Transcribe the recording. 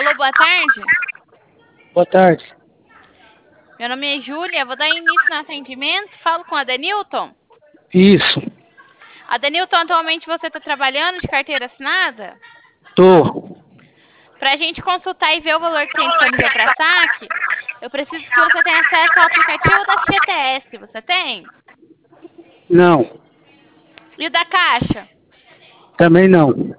Alô, boa tarde. Boa tarde. Meu nome é Júlia, vou dar início no atendimento. Falo com a Denilton. Isso. A Denilton, atualmente você está trabalhando de carteira assinada? Tô. Para a gente consultar e ver o valor que tem disponível para saque, eu preciso que você tenha acesso ao aplicativo da FGTS. Você tem? Não. E o da Caixa? Também não.